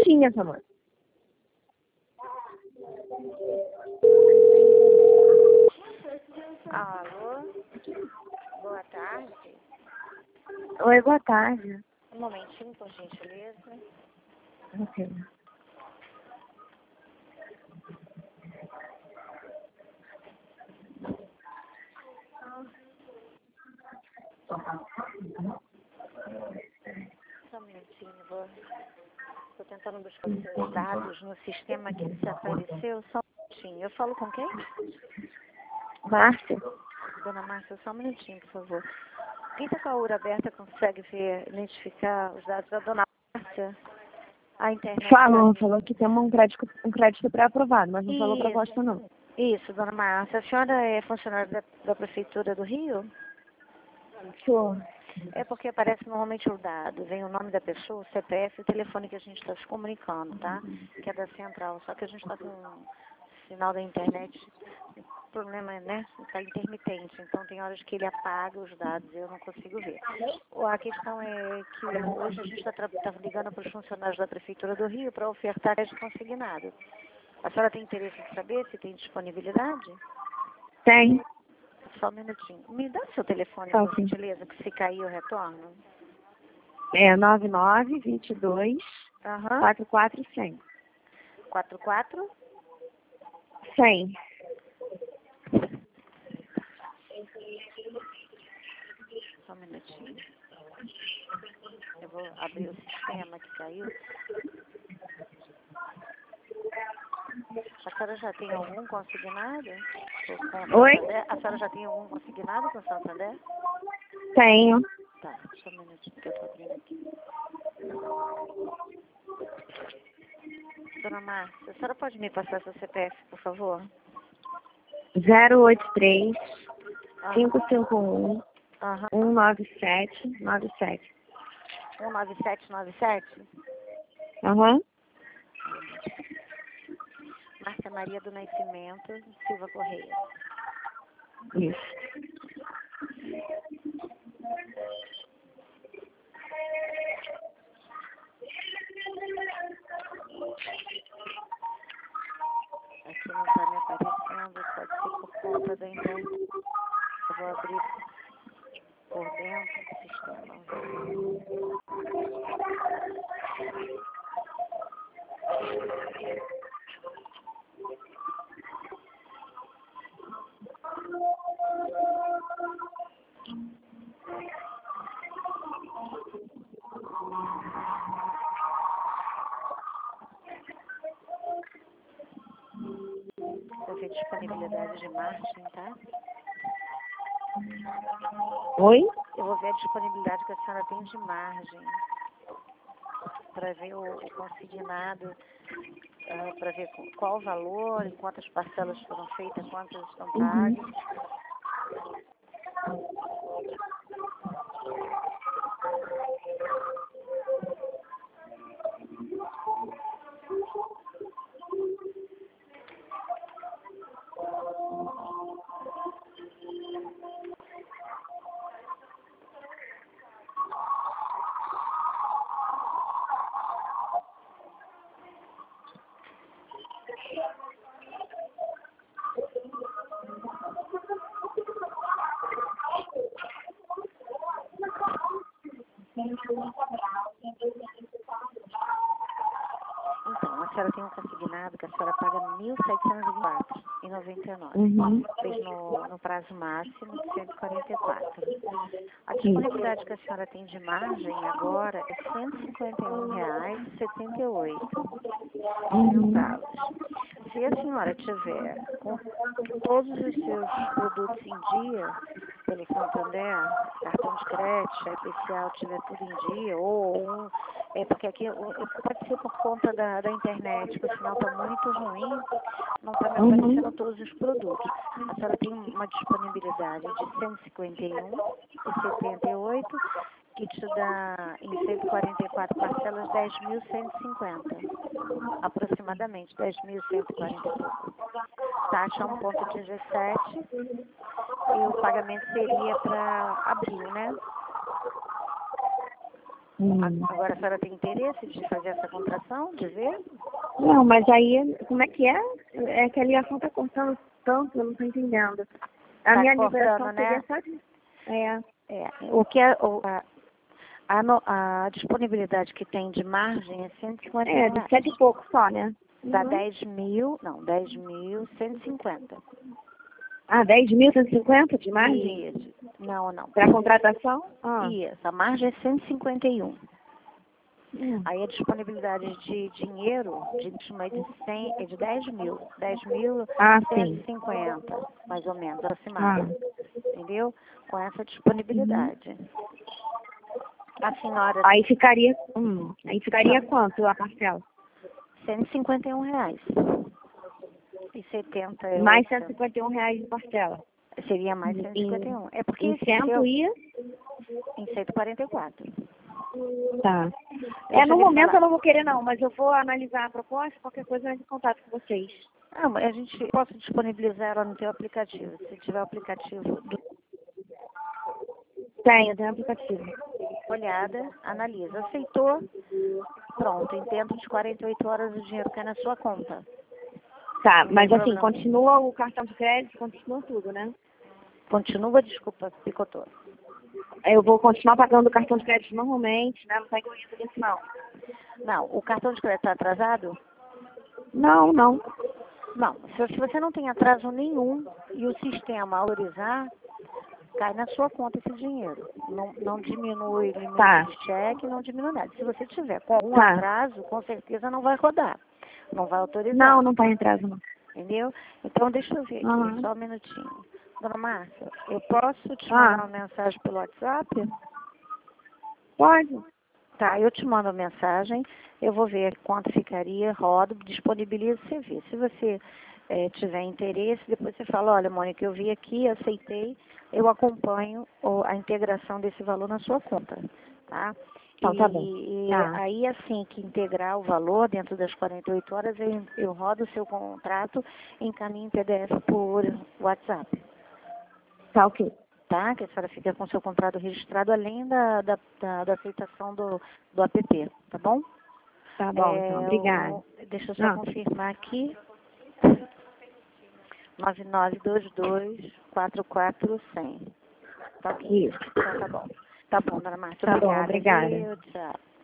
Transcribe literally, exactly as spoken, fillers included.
tinha, amor. Alô? Boa tarde. Oi, boa tarde. Um momentinho, por gentileza. Ok. Só um minutinho, vou... Estou tentando buscar os seus dados no sistema que desapareceu. Só um minutinho. Eu falo com quem? Márcia? Dona Márcia, só um minutinho, por favor. Quem está com a U R aberta consegue ver, identificar os dados da Dona Márcia? A internet... Falou, falou que tem um crédito, um crédito pré-aprovado, mas não Isso. falou proposta não. Isso, Dona Márcia. A senhora é funcionária da, da Prefeitura do Rio? Sou. É porque aparece normalmente o dado, vem o nome da pessoa, o C P F e o telefone que a gente está se comunicando, tá? Que é da central. Só que a gente está com um sinal da internet, o problema, né? Está intermitente, então tem horas que ele apaga os dados e eu não consigo ver. A questão é que hoje a gente está tá ligando para os funcionários da Prefeitura do Rio para ofertar crédito consignado. A senhora tem interesse em saber se tem disponibilidade? Tem. Só um minutinho. Me dá seu telefone, Tá, por sim. gentileza, que se cair eu retorno. É nove nove, vinte e dois, Aham. quarenta e quatro, cem. quatro quatro? cem. Só um minutinho. Eu vou abrir o sistema que caiu. A senhora já tem algum consignado com o Oi? Santander? A senhora já tem algum consignado com o Santander? Tenho. Tá, só um minutinho que eu tô abrindo aqui. Dona Márcia, a senhora pode me passar seu C P F, por favor? zero oito três, Aham. cinco cinco um, Aham. um nove sete, nove sete. um nove sete nove sete? Aham. Márcia Maria do Nascimento Silva Correia. Isso. Aqui não está me aparecendo, pode ser por conta da internet. Eu vou abrir por dentro do sistema. Vou ver disponibilidade de margem, tá? Oi? Eu vou ver a disponibilidade que a senhora tem de margem. Para ver o, o consignado, uh, para ver qual o valor, em quantas parcelas foram feitas, quantas estão Uhum. pagas. Então, a senhora tem um consignado que a senhora paga mil setecentos e quatro reais e noventa e nove centavos. Uhum. Fez no, no prazo máximo de cento e quarenta e quatro. A disponibilidade que a senhora tem de margem agora é cento e cinquenta e um reais e setenta e oito centavos. Se a senhora tiver com todos os seus produtos em dia, pelo Santander, cartão de crédito, cheque especial, tiver tudo em dia, ou um, é porque aqui o- pode ser por conta da, da internet, que o sinal está muito ruim, não está me aparecendo Uhum. todos os produtos. A senhora tem uma disponibilidade de cento e cinquenta e um e setenta e oito, que te dá em cento e quarenta e quatro parcelas dez mil cento e cinquenta, aproximadamente dez mil cento e quarenta e pouco. Taxa um vírgula dezessete e o pagamento seria para abril, né? Hum. Agora a senhora tem interesse de fazer essa contração, de ver? Não, mas aí, como é que é? É que a ligação tá cortando tanto, eu não tô entendendo. A Tá minha cortando, liberação né? seria só de... É. É, o que é, o, a, a, no- a disponibilidade que tem de margem é cento e cinquenta É, de reais. sete e pouco só, né? Dá Uhum. dez mil, não, dez mil cento e cinquenta. Ah, dez mil cento e cinquenta de margem? Isso. Não, não. Para contratação? Ah. Isso, a margem é cento e cinquenta e um. Hum. Aí a disponibilidade de dinheiro de empréstimo é de, cem, é de dez mil. dez mil Ah, cento sim. e cinquenta, mais ou menos, Ah. aproximado. Entendeu? Com essa Uhum. disponibilidade. A senhora, Aí ficaria... Hum. Aí ficaria não, quanto a parcela? cento e cinquenta e um reais. E setenta e Mais oito cento e cinquenta e um reais de parcela. seria mais Em, cento e cinquenta e um. É porque em esse cento seu, e... em cento e quarenta e quatro. Tá. É, Deixa no eu lhe momento falar. eu não vou querer não, mas eu vou analisar a proposta, qualquer coisa eu entro em contato com vocês. Ah, mas a gente pode disponibilizar ela no teu aplicativo. Se tiver o aplicativo, dê Tenho, tenho aplicativo. uma olhada, analisa. Aceitou? Pronto, em dentro de quarenta e oito horas o dinheiro cai na sua conta. Tá, Não tem mas assim, problema. continua o cartão de crédito, continua tudo, né? Continua, desculpa, picotou. Eu vou continuar pagando o cartão de crédito normalmente, né? Não tá incluindo isso não. Não, o cartão de crédito está atrasado? Não, não. Não, se, se você não tem atraso nenhum e o sistema autorizar, cai na sua conta esse dinheiro. Não, não diminui o limite Tá. de cheque, não diminui nada. Se você tiver com algum Tá. atraso, com certeza não vai rodar. Não vai autorizar. Não, não tá em atraso não. Entendeu? Então, deixa eu ver aqui, Aham. só um minutinho. Dona Márcia, eu posso te Ah. mandar uma mensagem pelo WhatsApp? Pode. Tá, eu te mando a mensagem, eu vou ver quanto ficaria, rodo, disponibilizo, você vê. Se você eh, tiver interesse, depois você fala, olha, Mônica, eu vi aqui, aceitei, eu acompanho o- a integração desse valor na sua conta, tá? Então, E, tá bom. e Tá. aí, assim que integrar o valor dentro das quarenta e oito horas, eu, eu rodo o seu contrato e encaminho em P D F por WhatsApp. Tá ok. Tá? Que a senhora fica com o seu contrato registrado além da, da, da, da aceitação do, do app, tá bom? Tá bom, É, então. Obrigada. o- deixa eu só Ah. confirmar aqui. nove nove dois dois quatro quatro zero zero. Tá ok. Isso. Então tá bom. Tá bom, dona Márcia. Tá bom, Obrigada, obrigada. viu? Tchau.